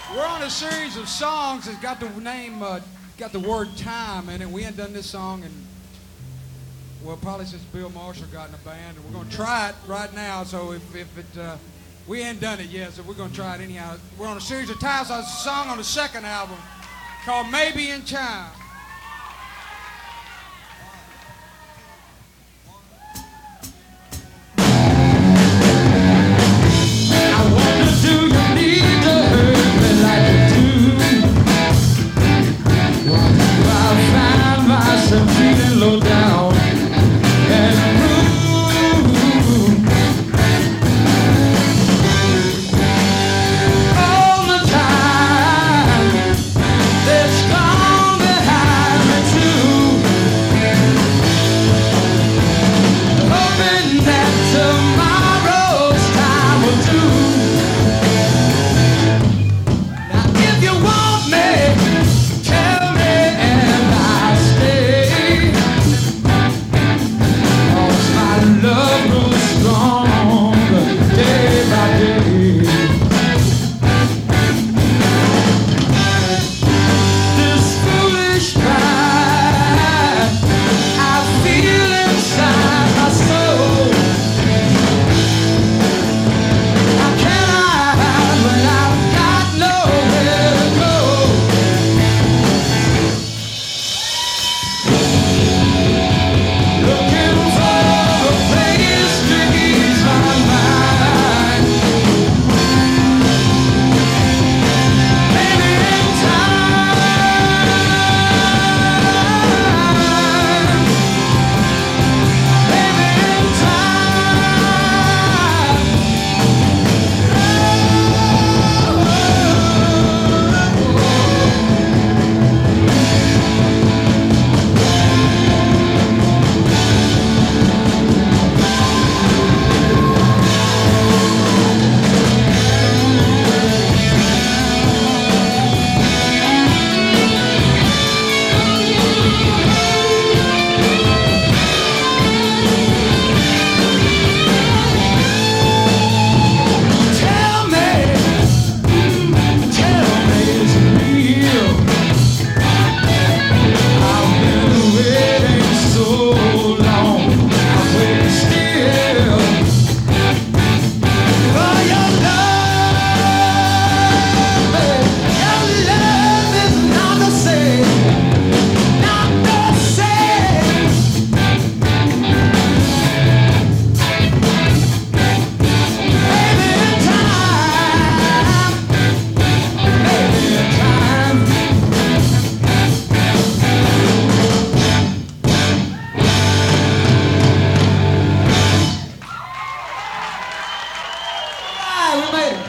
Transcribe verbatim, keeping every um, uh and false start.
We're on a series of songs that's got the name, uh, got the word time in it. We ain't done this song in, well, probably since Bill Marshall got in the band. And we're going to try it right now. So if, if it, uh, we ain't done it yet, so we're going to try it anyhow. We're on a series of times. So it's a song on the second album called Maybe in Time. Low down and blue all the time. They're strong behind me too, hoping that tomorrow's time will do. Now if you want me, tell me and I'll stay. Love grows stronger day by day. This foolish pride I feel inside my soul, how can I hide when I've got nowhere to go? Looking for a place to ease my mind. Maybe in time, maybe in tell me, tell me it's real. I've been waiting so long, I've waited still for your love. Your love is not the same, not the same. Maybe in time, maybe in time. All right, we made it.